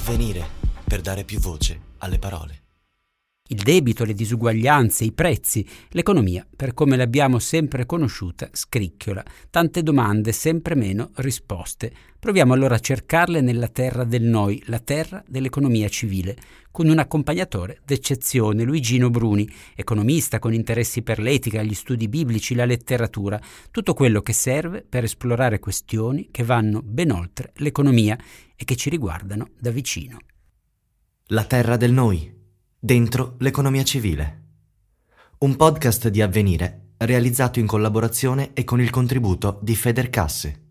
Avvenire, per dare più voce alle parole. Il debito, le disuguaglianze, i prezzi, l'economia, per come l'abbiamo sempre conosciuta, scricchiola. Tante domande, sempre meno risposte. Proviamo allora a cercarle nella terra del noi, la terra dell'economia civile, con un accompagnatore d'eccezione, Luigino Bruni, economista con interessi per l'etica, gli studi biblici, la letteratura, tutto quello che serve per esplorare questioni che vanno ben oltre l'economia e che ci riguardano da vicino. La terra del noi, dentro l'economia civile. Un podcast di Avvenire realizzato in collaborazione e con il contributo di Federcasse.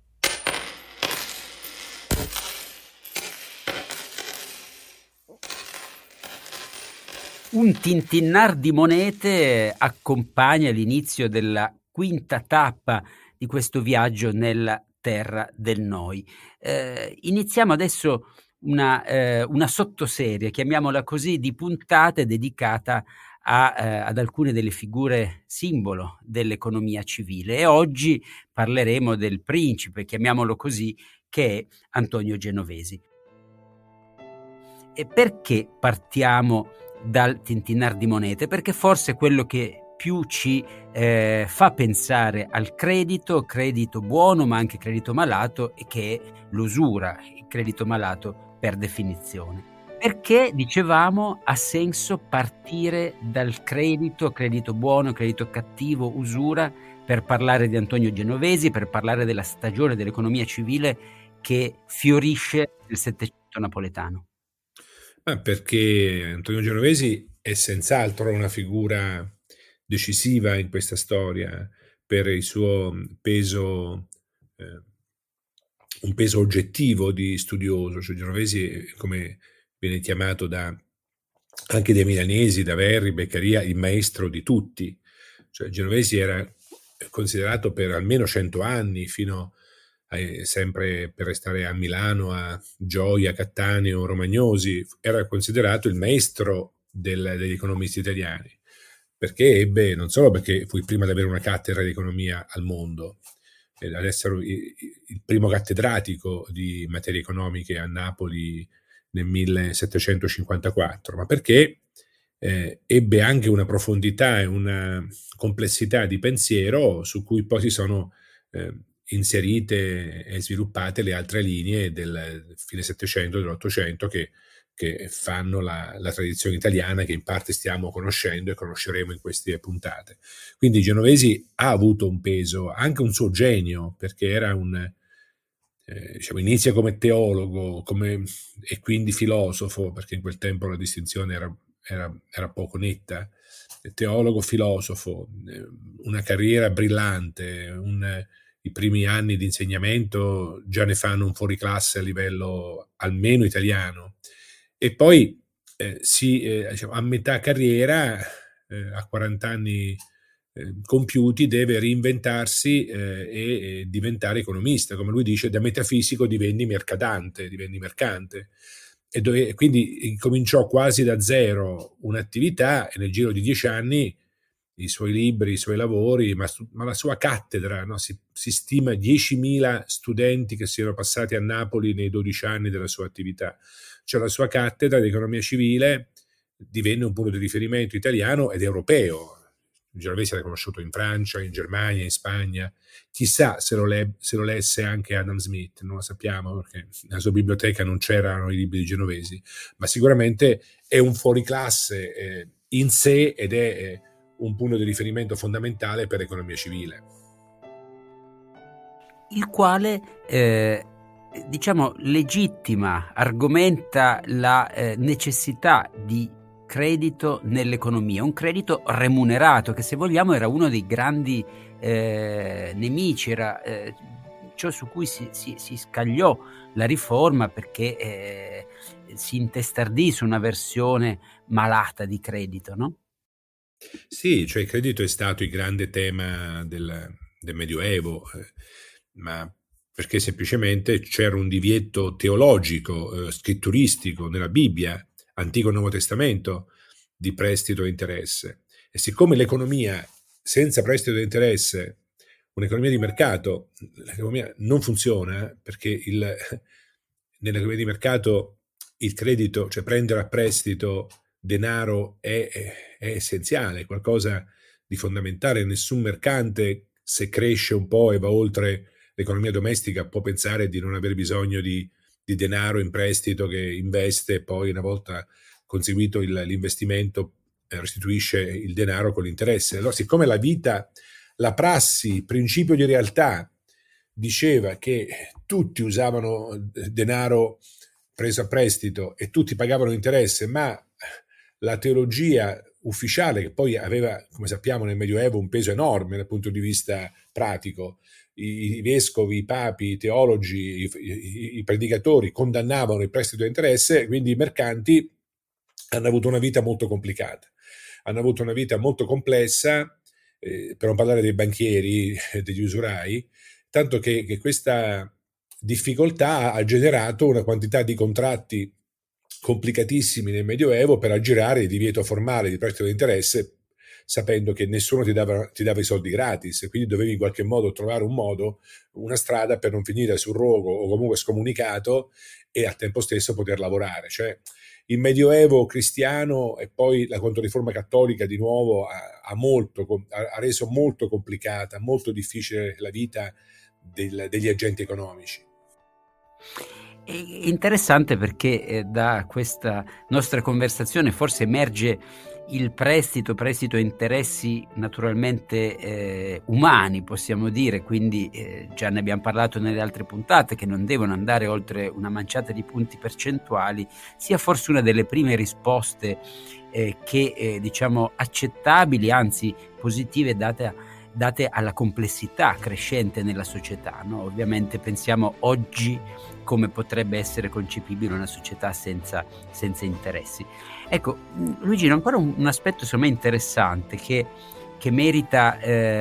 Un tintinnar di monete accompagna l'inizio della quinta tappa di questo viaggio nella terra del noi. Iniziamo adesso una sottoserie, chiamiamola così, di puntate dedicata ad alcune delle figure simbolo dell'economia civile e oggi parleremo del principe, chiamiamolo così, che è Antonio Genovesi. E perché partiamo dal tintinnar di monete? Perché forse quello che più ci fa pensare al credito buono ma anche credito malato, e che è l'usura, il credito malato per definizione. Perché, dicevamo, ha senso partire dal credito buono, credito cattivo, usura, per parlare di Antonio Genovesi, per parlare della stagione dell'economia civile che fiorisce nel Settecento napoletano? Perché Antonio Genovesi è senz'altro una figura decisiva in questa storia per il suo peso, un peso oggettivo di studioso. Cioè Genovesi, come viene chiamato anche dai milanesi, da Verri, Beccaria, il maestro di tutti. Cioè Genovesi era considerato per almeno 100 anni, fino sempre per restare a Milano, a Gioia, Cattaneo, Romagnosi, era considerato il maestro degli economisti italiani, perché non solo perché fu il primo ad avere una cattedra di economia al mondo, ad essere il primo cattedratico di materie economiche a Napoli nel 1754, ma perché ebbe anche una profondità e una complessità di pensiero su cui poi si sono inserite e sviluppate le altre linee del fine Settecento e dell'Ottocento che fanno la tradizione italiana, che in parte stiamo conoscendo e conosceremo in queste puntate. Quindi Genovesi ha avuto un peso, anche un suo genio, perché era inizia come teologo e quindi filosofo, perché in quel tempo la distinzione era poco netta, teologo, filosofo, una carriera brillante, i primi anni di insegnamento già ne fanno un fuoriclasse a livello almeno italiano, e poi a metà carriera, a 40 anni compiuti, deve reinventarsi e diventare economista. Come lui dice, da metafisico divenni mercante, e quindi incominciò quasi da zero un'attività, e nel giro di 10 anni i suoi libri, i suoi lavori, ma la sua cattedra, no? Si stima 10.000 studenti che siano passati a Napoli nei 12 anni della sua attività. Cioè la sua cattedra di economia civile divenne un punto di riferimento italiano ed europeo. Genovesi era conosciuto in Francia, in Germania, in Spagna. Chissà se lo lesse anche Adam Smith, non lo sappiamo, perché nella sua biblioteca non c'erano i libri di Genovesi, ma sicuramente è un fuoriclasse in sé ed è un punto di riferimento fondamentale per l'economia civile. Il quale, legittima, argomenta la necessità di credito nell'economia, un credito remunerato che, se vogliamo, era uno dei grandi nemici, era ciò su cui si scagliò la riforma, perché si intestardì su una versione malata di credito, no? Sì, cioè il credito è stato il grande tema del Medioevo, ma perché semplicemente c'era un divieto teologico, scritturistico nella Bibbia, Antico e Nuovo Testamento, di prestito e interesse. E siccome l'economia senza prestito e interesse, un'economia di mercato, l'economia non funziona, perché nell'economia di mercato il credito, cioè prendere a prestito denaro è essenziale, qualcosa di fondamentale. Nessun mercante, se cresce un po' e va oltre l'economia domestica, può pensare di non aver bisogno di denaro in prestito che investe e poi, una volta conseguito l'investimento, restituisce il denaro con l'interesse. Allora, siccome la prassi, il principio di realtà diceva che tutti usavano denaro preso a prestito e tutti pagavano interesse, ma la teologia ufficiale, che poi aveva, come sappiamo, nel Medioevo un peso enorme dal punto di vista pratico, i vescovi, i papi, i teologi, i predicatori condannavano il prestito a interesse, quindi i mercanti hanno avuto una vita molto complicata, hanno avuto una vita molto complessa, per non parlare dei banchieri, degli usurai, tanto che questa difficoltà ha generato una quantità di contratti complicatissimi nel Medioevo per aggirare il divieto formale di prestito di interesse, sapendo che nessuno ti dava i soldi gratis, e quindi dovevi in qualche modo trovare un modo, una strada per non finire sul rogo o comunque scomunicato e al tempo stesso poter lavorare. Cioè, il Medioevo cristiano e poi la Controriforma cattolica di nuovo ha reso molto complicata, molto difficile la vita degli agenti economici. È interessante perché da questa nostra conversazione forse emerge il prestito a interessi naturalmente umani, possiamo dire, quindi già ne abbiamo parlato nelle altre puntate, che non devono andare oltre una manciata di punti percentuali, sia forse una delle prime risposte che diciamo accettabili, anzi positive, date alla complessità crescente nella società, no? Ovviamente pensiamo oggi come potrebbe essere concepibile una società senza interessi. Ecco, Luigino, ancora un aspetto secondo me interessante che merita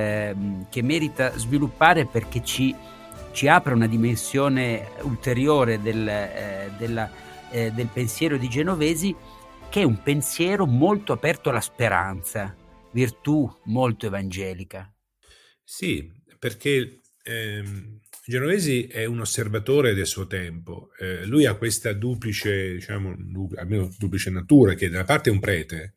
sviluppare, perché ci apre una dimensione ulteriore del pensiero di Genovesi, che è un pensiero molto aperto alla speranza, virtù molto evangelica. Sì, perché Genovesi è un osservatore del suo tempo. Lui ha questa duplice, diciamo, almeno duplice natura, che da una parte è un prete,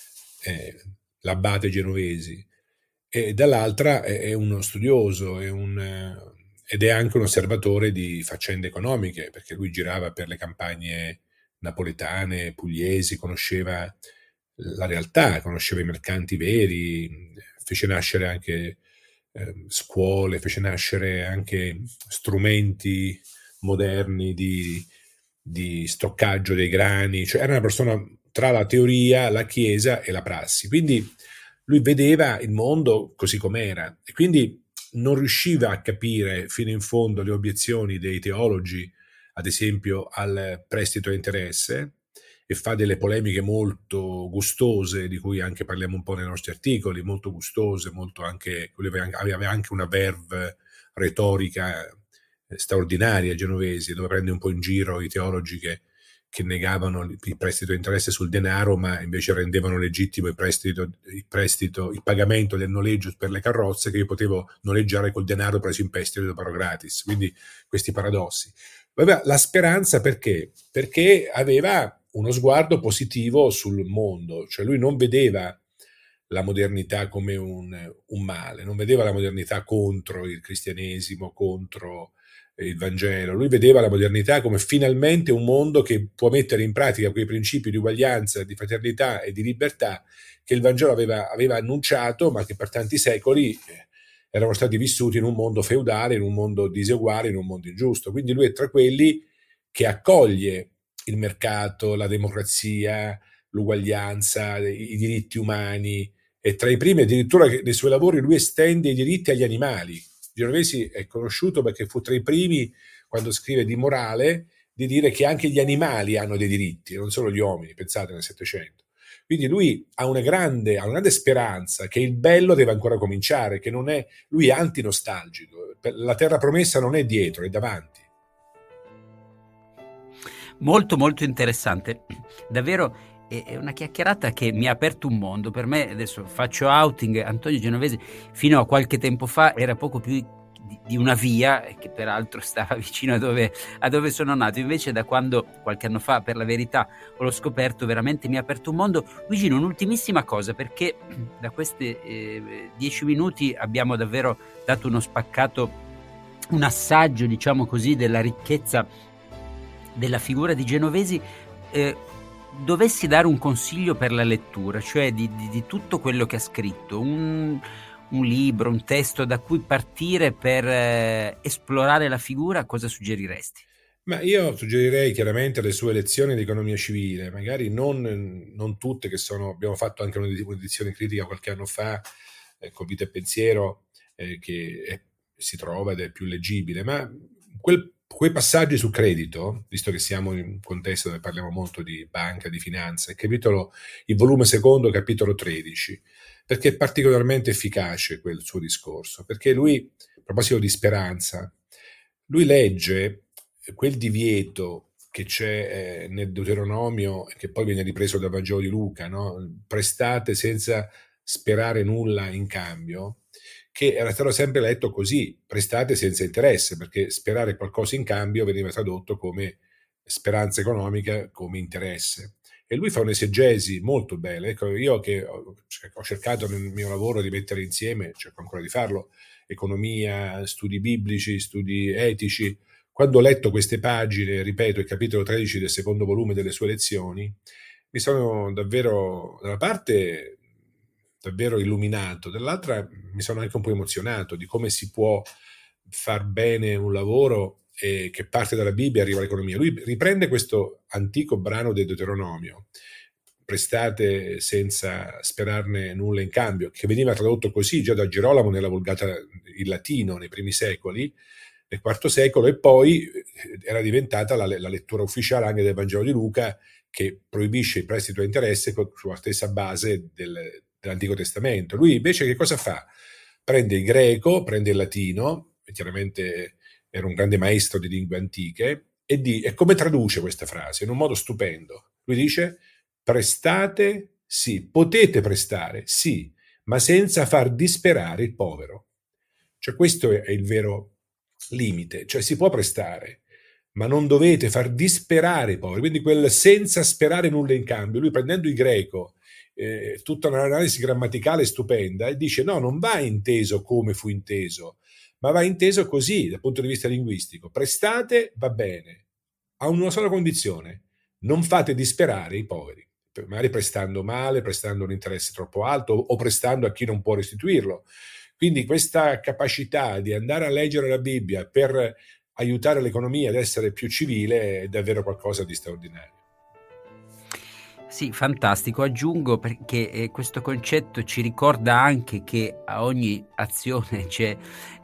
l'abate Genovesi, e dall'altra è uno studioso, ed è anche un osservatore di faccende economiche, perché lui girava per le campagne napoletane, pugliesi, conosceva la realtà, conosceva i mercanti veri, fece nascere anche scuole, fece nascere anche strumenti moderni di stoccaggio dei grani, cioè era una persona tra la teoria, la chiesa e la prassi, quindi lui vedeva il mondo così com'era e quindi non riusciva a capire fino in fondo le obiezioni dei teologi, ad esempio al prestito a interesse, e fa delle polemiche molto gustose, di cui anche parliamo un po' nei nostri articoli, molto gustose, molto anche, aveva anche una verve retorica straordinaria Genovesi, dove prende un po' in giro i teologi che negavano il prestito di interesse sul denaro, ma invece rendevano legittimo il pagamento del noleggio per le carrozze, che io potevo noleggiare col denaro preso in prestito e dopo gratis. Quindi questi paradossi. Aveva la speranza perché? Perché aveva uno sguardo positivo sul mondo, cioè lui non vedeva la modernità come un male, non vedeva la modernità contro il cristianesimo, contro il Vangelo, lui vedeva la modernità come finalmente un mondo che può mettere in pratica quei principi di uguaglianza, di fraternità e di libertà che il Vangelo aveva annunciato, ma che per tanti secoli erano stati vissuti in un mondo feudale, in un mondo diseguale, in un mondo ingiusto. Quindi lui è tra quelli che accoglie il mercato, la democrazia, l'uguaglianza, i diritti umani, e tra i primi addirittura nei suoi lavori lui estende i diritti agli animali. Genovesi è conosciuto perché fu tra i primi, quando scrive di morale, di dire che anche gli animali hanno dei diritti, non solo gli uomini, pensate nel Settecento. Quindi lui ha una grande speranza che il bello deve ancora cominciare, che non è, lui è antinostalgico, la terra promessa non è dietro, è davanti. Molto molto interessante, davvero è una chiacchierata che mi ha aperto un mondo. Per me, adesso faccio outing, Antonio Genovesi fino a qualche tempo fa era poco più di una via che peraltro stava vicino a dove sono nato. Invece da quando qualche anno fa, per la verità, l'ho scoperto, veramente mi ha aperto un mondo. Luigi, un'ultimissima cosa, perché da questi 10 minuti abbiamo davvero dato uno spaccato, un assaggio, diciamo così, della ricchezza della figura di Genovesi. Dovessi dare un consiglio per la lettura, cioè di tutto quello che ha scritto, un libro, un testo da cui partire per esplorare la figura, cosa suggeriresti? Ma io suggerirei chiaramente le sue lezioni di economia civile, magari non tutte, che abbiamo fatto anche un'edizione critica qualche anno fa con Vita e Pensiero, che si trova ed è più leggibile, ma quei passaggi su credito, visto che siamo in un contesto dove parliamo molto di banca, di finanza, il volume secondo, capitolo 13, perché è particolarmente efficace quel suo discorso, perché lui, a proposito di speranza, lui legge quel divieto che c'è nel Deuteronomio, che poi viene ripreso dal Vangelo di Luca, no? Prestate senza sperare nulla in cambio, che era stato sempre letto così, prestate senza interesse, perché sperare qualcosa in cambio veniva tradotto come speranza economica, come interesse. E lui fa un'esegesi molto bella. Ecco, io che ho cercato nel mio lavoro di mettere insieme, cerco ancora di farlo, economia, studi biblici, studi etici. Quando ho letto queste pagine, ripeto, il capitolo 13 del secondo volume delle sue lezioni, mi sono davvero, da una parte, davvero illuminato, dall'altra mi sono anche un po' emozionato di come si può far bene un lavoro che parte dalla Bibbia e arriva all'economia. Lui riprende questo antico brano del Deuteronomio, prestate senza sperarne nulla in cambio, che veniva tradotto così già da Gerolamo nella Vulgata in latino nei primi secoli, nel IV secolo, e poi era diventata la lettura ufficiale anche del Vangelo di Luca, che proibisce il prestito a interesse sulla stessa base dell'Antico Testamento. Lui invece che cosa fa? Prende il greco, prende il latino, e chiaramente era un grande maestro di lingue antiche, e come traduce questa frase? In un modo stupendo. Lui dice: prestate, sì, potete prestare, sì, ma senza far disperare il povero. Cioè questo è il vero limite, cioè si può prestare, ma non dovete far disperare i poveri, quindi quel senza sperare nulla in cambio. Lui, prendendo il greco, tutta un'analisi grammaticale stupenda, e dice no, non va inteso come fu inteso, ma va inteso così dal punto di vista linguistico: prestate, va bene, a una sola condizione: non fate disperare i poveri, magari prestando male, prestando un interesse troppo alto o prestando a chi non può restituirlo. Quindi questa capacità di andare a leggere la Bibbia per aiutare l'economia ad essere più civile è davvero qualcosa di straordinario. Sì, fantastico. Aggiungo, perché questo concetto ci ricorda anche che a ogni azione c'è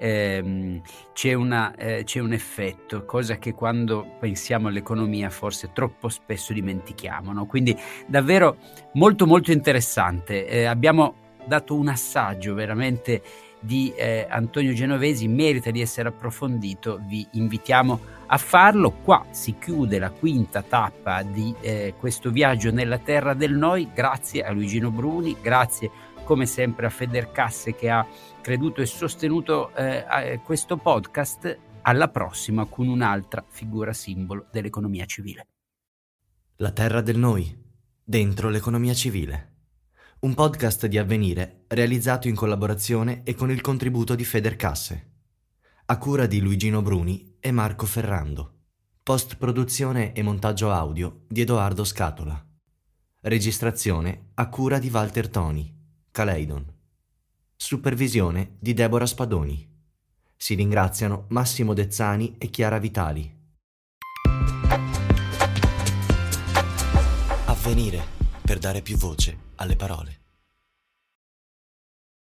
un effetto, cosa che quando pensiamo all'economia forse troppo spesso dimentichiamo, no? Quindi davvero molto molto interessante. Abbiamo dato un assaggio veramente di Antonio Genovesi, merita di essere approfondito, vi invitiamo a farlo. Qua si chiude la quinta tappa di questo viaggio nella terra del noi. Grazie a Luigino Bruni, grazie come sempre a Federcasse che ha creduto e sostenuto questo podcast. Alla prossima con un'altra figura simbolo dell'economia civile. La terra del noi, dentro l'economia civile. Un podcast di Avvenire realizzato in collaborazione e con il contributo di Federcasse, a cura di Luigino Bruni e Marco Ferrando. Post-produzione e montaggio audio di Edoardo Scatola. Registrazione a cura di Walter Toni, Caleidon. Supervisione di Deborah Spadoni. Si ringraziano Massimo Dezzani e Chiara Vitali. Avvenire, per dare più voce alle parole.